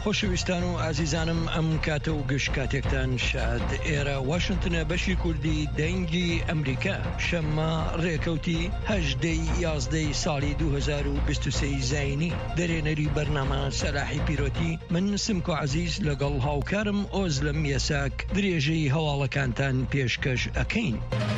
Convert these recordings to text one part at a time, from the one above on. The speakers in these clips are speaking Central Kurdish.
خۆشەویستان و ئازیزانم ئەم کاتە و گشت کاتێکتان شاد ئێرە واشنگتنە بەشی کوردی دەنگی ئەمریکا شەممە ڕێکەوتی 11 ساڵی 2023 زاینی دەرێنەری بەرنامە سەلاحی پیرۆتی من سمکۆ عەزیز لەگەڵ هاوکارم ئۆزلەم یەساک درێژەی هەواڵەکانتان پێشکەش ئەکەین.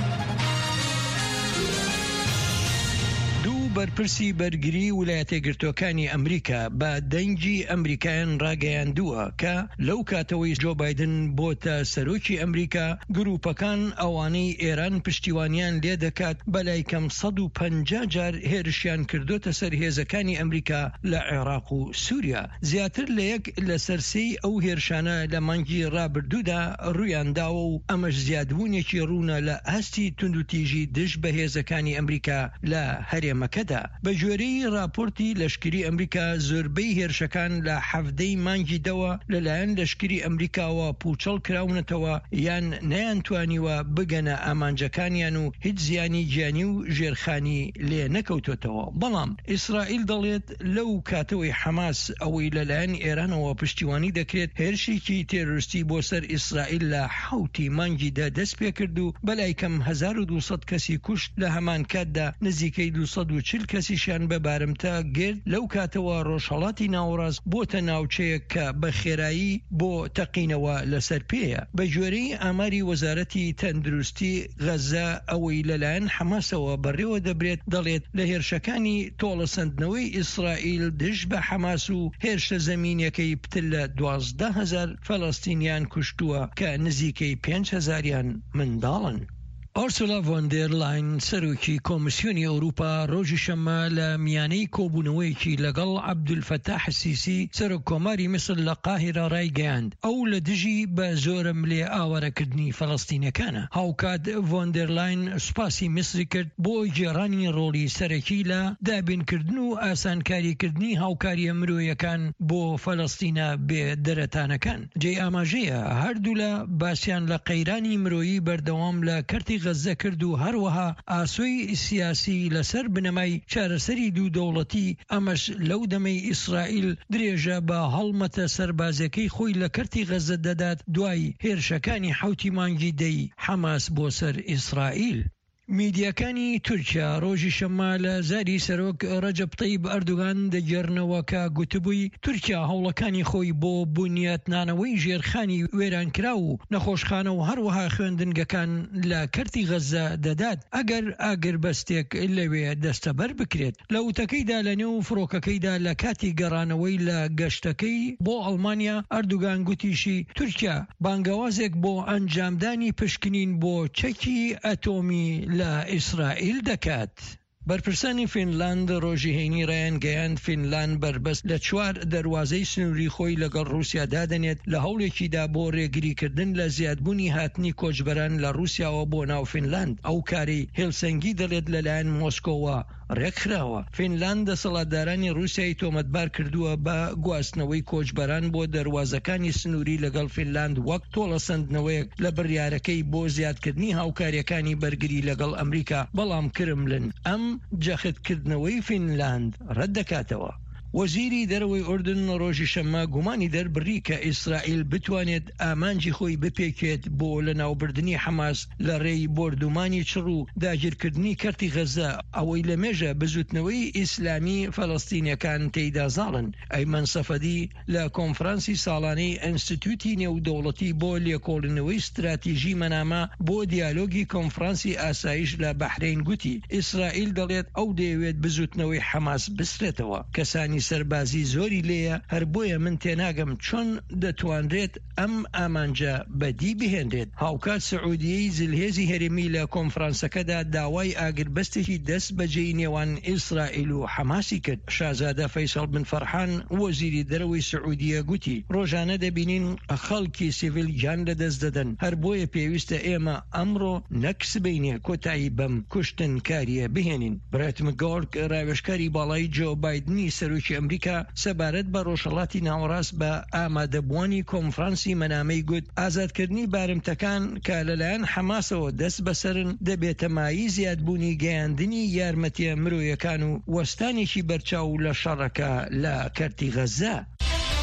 بەرپرسی بەرگری ویلایەتە یەکگرتووەکانی ئەمریکا بە دەنگی ئەمریکایان ڕاگەیاندووە کە لەو کاتەوەی جۆ بایدن بۆتە سەرۆکی ئەمریکا گروپەکان ئەوانەی ئێران پشتیوانیان لێ دەکات بەلای کەم 150 جار هێرشیان کردوتە سەر هێزەکانی ئەمریکا لە عێراق و سووریا. زیاتر لە یەک لە سەرسەی ئەو هێرشانە لە مانگی ڕابردوودا ڕوویانداوە و ئەمەش زیادبوونێکی ڕوونە لە ئاستی توندوتیژی دژ بە هێزەکانی ئەمریکا لە هەرێمەکە. بە جۆرەی راپۆرتی لەشکری ئەمریکا زۆربەی هێرشەکان لە حەڤدەی مانگی دەوە لەلایەن لەشکری ئەمریکاوە پوچەڵ کراونەتەوە یان نەیانتوانیوە بگەنە ئامانجەکانیان و هیچ زیانی گیانی و ژێرخانی لێ نەکەوتوتەوە. بەڵام ئیسرائیل دەڵێت لەو کاتەوەی حەماس ئەوەی لەلایەن ئێرانەوە پشتیوانی دەکرێت هێرشێکی تێرۆریستی بۆ سەر ئیسرائیل لە حوتی مانگیدا دەست پێ کرد و بەلای کەم 1200 کەسی کوشت لە هەمان کاتدا نزیکەی 240 کەسیشان بە بارمتە گرت. لەو کاتەوە ڕۆژهەڵاتی ناوەڕاست بۆتە ناوچەیەک کە بە خێرایی بۆ تەقینەوە لەسەر پێیە. بە جۆرەی ئاماری وەزارەتی تەندروستی غەزە ئەوەی لەلایەن حەماسەوە بەڕێوە دەبرێت دەڵێت لە هێرشەکانی تۆڵەسەندنەوەی ئیسرائیل دژ بە حەماس و هێرشە زەمینیەکەی پتر لە 12,000 فەڵەستینیان کوشتووە کە نزیکەی 5,000یان منداڵن. ئۆرسولا ڤۆن دێر لاین سەرۆکی کۆمیسیۆنی ئەوروپا ڕۆژی شەممە لە میانەی کۆبوونەوەیەکی لەگەڵ عەبدولفەتاح سیسی سەرۆک کۆماری میسر لە قاهیرە ڕایگەیاند ئەو لە دژی بە زۆرە ملێ ئاوارەکردنی فەڵەستینەکانە. هاوکات ڤۆن دێر لاین سوپاسی میسری کرد بۆ گێڕانی ڕۆڵی سەرەکی لە دابینکردن و ئاسانکاریکردنی هاوکاریە مرۆیەکان بۆ فەڵەستینە بێ دەرەتانەکان. جێی ئاماژەیە هەردوو لە باسییان لە قەیرانی مرۆیی بەردەوام لە کەرتی غەزە کرد و هەروەها ئاسۆی سیاسی لەسەر بنەمای چارەسەری دوو دەوڵەتی ئەمەش لەو دەمەی ئیسرائیل درێژە بە هەڵمەتە سەربازەکەی خۆی لە کەرتی غەزە دەدات دوای هێرشەکانی حوتی مانگی دەی حەماس بۆ سەر ئیسرائیل. میدیاکانی تورکیا ڕۆژی شەممە لە زاری سەرۆک ڕەجەب تەیب ئەردوغان دەگێڕنەوە کە گوتبووی تورکیا هەوڵەکانی خۆی بۆ بنیاتنانەوەی ژێرخانی وێرانکرا و نەخۆشخانە و هەروەها خوێندنگەکان لە کەرتی غەزە دەدات ئەگەر ئاگربەستێک لەوێ دەستەبەر بکرێت. لە وتەکەیدا لە نێو فڕۆکەکەیدا لە کاتی گەڕانەوەی لە گەشتەکەی بۆ ئەڵمانیا ئەردوغان گوتیشی تورکیا بانگەوازێک بۆ ئەنجامدانی پشکنین بۆ چەکی ئەتۆمی لە ئیسرائیل دەکات. بەرپرسانی فینلاند ڕۆژی هەینی ڕایان گەیاند فینلاند بربەست لە 4 دەواازەی سنووری خۆی لەگەڵ رووسیا دادەنێت لە هەوڵێکیدا بۆ ڕێگریکردن لە زیادبوونی هاتنی کۆچبەران لە رووسیاوە بۆ ناو فینلاند. ئەو کاری هێلسەنگی دەڵێت لەلایەن مۆسکۆوە ڕێکخراوە. فینلاند دەسەڵاتدارانی رووسیای تۆمەتبار کردووە بە گواستنەوەی کۆچبەران بۆ دەواازەکانی سنووری لەگەڵ فینلاند وەک تۆڵەسەندنەوەیەک لە بڕیارەکەی بۆ زیادکردنی هاوکاریەکانی بەرگری لەگەڵ ئەمریکا. بەڵام کرملن ئەم جەختکردنەوەی فینلاند ڕەت دەکاتەوە. وەزیری دەرەوەی ئوردن ڕۆژی شەممە گومانی دەربڕی کە ئیسرائیل بتوانێت ئامانجی خۆی بپێکێت بۆ لە ناوبردننی حەماس لە ڕێی بردومانی چڕ و داگیرکردنی کەرتی غەزە ئەوەی لە مێژە بزوتنەوەی ئیسلامی فەڵەستینیەکان تێیدا زاڵن. ئەیمەن سەفەدی لە کۆنفرانسی ساڵانەی ئینستیتوتی نێودەوڵەتی بۆ لێکۆڵینەوەی استراتیژی مەنامە بۆ دیالۆگی کۆنفرانسی ئاسایش لە بەحرین گوتی ئیسرائیل دەڵێت ئەو دەیەوێت بزوتنەوەی حەماس بسترێتەوە. کەسانی سەربازی زۆری لێیە هەر بۆیە من تێناگەم چۆن دەتوانرێت ئەم ئامانجە بەدی بهێنرێت. هاوکات سعودیەی زلهێزی هەرێمی لە کۆنفرانسەکەدا داوای ئاگربەستێکی دەست بەجێی نێوان ئیسرائیل و حەماسی کرد. شازادە فەیسەڵ بن فەرحان وەزیری دەرەوەی سعودیە گوتی ڕۆژانە دەبینین خەڵکی سیڤیل گیان لەدەست دەدەن هەر بۆیە پێویستە ئێمە ئەمڕۆ نەکسبینێ کۆتایی بەم کوشتن کاریە بهێنین. برایتم گۆرک ڕاوێژکاری باڵای جۆ بایدنی سەرۆکی ئەمریکا سەبارەت بە ڕۆژهەڵاتی ناوەڕاست بە ئامادەبوونی کۆنفرانسی مەنامەی گوت ئازادکردنی بارمتەکان کە لەلایەن حەماسەوە دەست بەسەرن دەبێتە مایی زیادبوونی گەیاندنی یارمەتیە مرۆیەکان و وەستانێکی بەرچاو لە شەڕەکە لە کەرتی غەزە.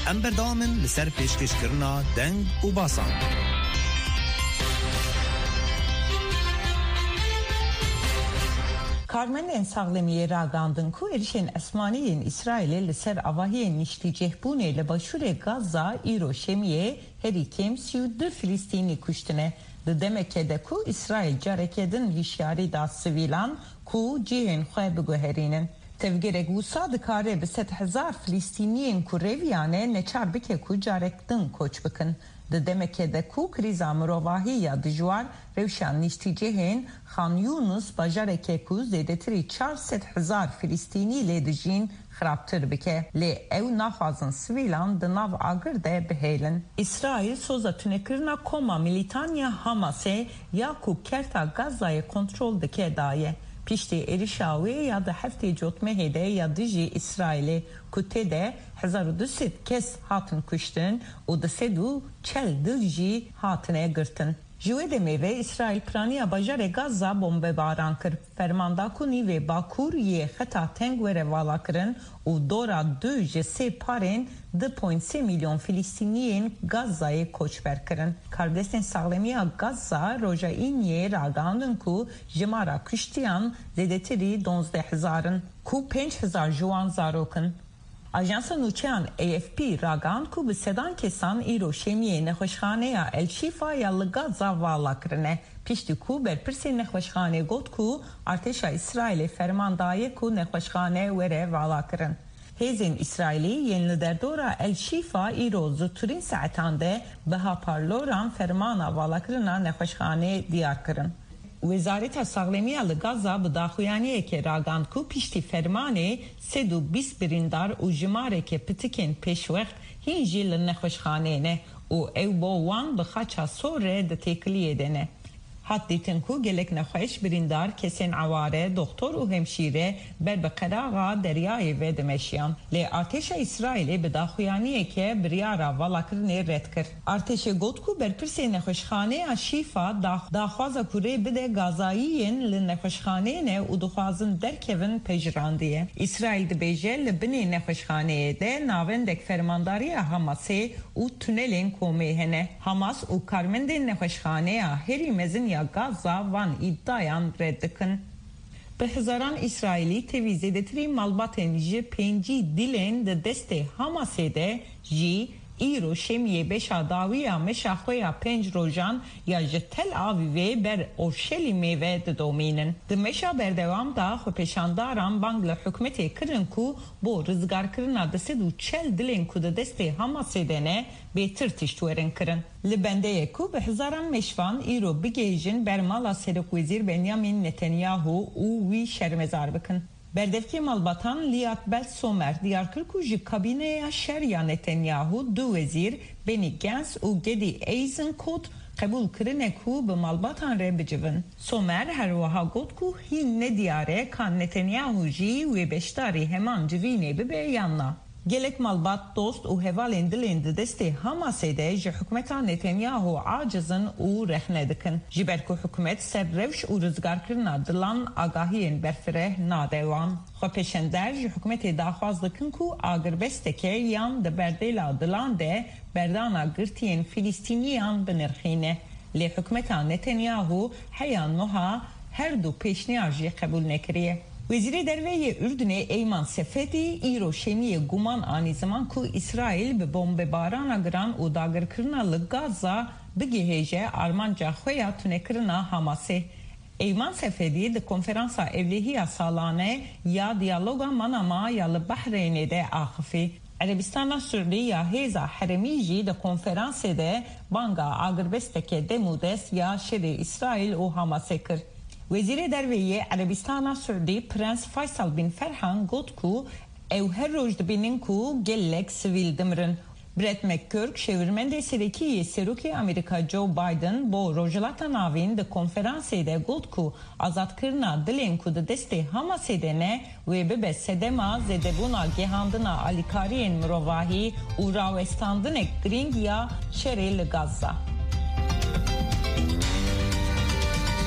ام بردامن لسر پیشکش کرنا دنگ و باسان. کارمندان ساغلمی راگاندن کو ارشین اسمانیین اسرائیل لسر آواهی نشتی بونه لباشور غزه ایرو شمیه هری کم 32 فلسطینی کشتنه. دمکه دکو اسرائیل جارکدن هشیاری دا سویلان کو جیهن خواه بگوهرینن. تفگیرک وصاد کاره به 100,000 فلسطینیین کو رویانه نچار بکه کو جارکدن کوچ بکن. دمکه دکو کریزا مروواهی یا دجوار روشان نشتیجهن خان یونس باجارکه کو زیدتری 400,000 فلسطینی لیدجین خرابتر بکه لی او نافازن سویلان دناو آگر ده بهیلن. اسرائیل سوزا تونکرنا کوما میلیتانیا حماسه یا کو کرتا غزای کنترول دکه دایه. پیشتی ایرشاوی یا ده هفته جوتمه هده یا دیجی اسرائیل کته ده 1200 کس هاتن کشتن و ده 140 دلجی هاتنه گرتن. جوه دمیوه اسرائیل پرانی باجار غزه بمب باران کر فرماندا کنی و باکور یه خطا تنگ و روالا کرن و دورا 2 پارین 2.3 میلیون فلسطینیین غزه کوچ بر کرن. کاردستن ساغلمی غزه روژا اینیه راگاندن کو جمارا کشتیان زیدتری 12,000 کو 5,000 جوان زاروکن. آژانس نوچهان AFP راگاند کو به سدان کسان ایرو شمیه نخوشخانه یا الشیفا یا لگازا والا کرنه. پیشتی کو برپرسی نخوشخانه گود کو ارتش اسرائیل فرماندای کو نخوشخانه وره والا کرن. هیزین اسرائیلی ین لدردورا الشیفا ایرو زوترین ساعتانده به ها پارلوران فرمانا والا کرنا نخوشخانه دیار کرن. وزارت ساغلمی غزه به داخویانیه که راگاند کو پیشتی فرمانه 120 بریندار و جماره که پتکن پیش وقت هینجی لنخوشخانه نه و او با وان بخاچا سوره ده تکلیه دنه. حد دیتن کو گلک نخوش بریندار کسین عواره دکتر و همشیره بر بقراغا دریای و دمشیان. لی ارتش اسرائیل به داخویانیه که بریارا والا کرنه رد کرد. ارتش گود کو بر پرسی نخوشخانه شیفا داخوازا کوره بده گازاییین لنخوشخانه نه و دخوازن درکون پجراندیه. اسرائیل ده بیجه لبنی نخوشخانه ده ناوندک فرمانداری حماسه و تونلین کومه هنه. حماس و کارمند نخوشخانه هری مزن غزه وان iddiayan reddikin. به هزاران اسرائیلی تویزیدتری مالباتن جی پنجی دیلن ده دسته حماسه جی ایرو شمیه بشا داویا مشاخویا 5 روزان یا جتل آویوه بر اورشلیمه و ده دومینن. ده مشا بردوام دا خو پیشانداران بانگل حکمتی کرن کو بو رزگار کرنا ده 140 دیلن کو ده دسته حماسه نه بهتر تشتورن کرن. لبنده کو به هزاران مشوان ایرو بگیجن بر مالا سرک وزیر بنیامین نتانیاهو او وی شرمزار بکن. بردفکی مالباتان لیات بل سومر دیار کرد که جی کابینه شریا نتانیاهو دو وزیر بنی گنس و گدی ایزن کود قبول کرنه که به مالباتان ره بجون. سومر هر وها گود که هین ندیاره کان نتانیاهو جی و بشتاری همان جوینه ببیاننا. گلک مالبات دوست و هوالین دلین دسته حماسه ده جی حکومتا نتانیاهو عاجزن و رخنه دکن. جی برکو حکومت سر روش و رزگار کرنا دلان آگاهین برفره نادوان. خو پیشندر جی حکومت داخواز دکن که آگر بستکه یان ده بردیلا دلان ده بردانا گرتین فلسطینیان بنرخینه. لی حکومتا نتانیاهو حیان نوها هر دو پیشنیار جی قبول نکریه. وزیر درویه اردن ایمان سفتی ایرو شمیه گمان آنی زمان که اسرائیل به بمب باران گران و داگر کرنا لگازا بگیهجه آرمانجا خویا تونه کرنا حماسه. ایمان سفتی ده کنفرانسا evlihiya سالانه یا دیالوگا مناما یا لبحرینه ده آخفی. عربستان سوری یا هیزا حرمی جی ده کنفرانس ده بانگا آگربستکه دمودس یا شر اسرائیل و حماسه کرد. وزیر درویه عربستان سعودی پرنس فیصل بن فرحان گفت که او هر روز دبینن که گلک سویل دمرن. برت مککرک شورمند سرکی سروکی امریکا جو بایدن با روجلات ناوین ده کنفرانسی ده گفت که آزاد کرنا دلین که ده دسته حماسه ده نه و به سدما زدبونا گهاندنا آلیکارین مرواهی و راوستاندن گرینگ یا شریل غزه.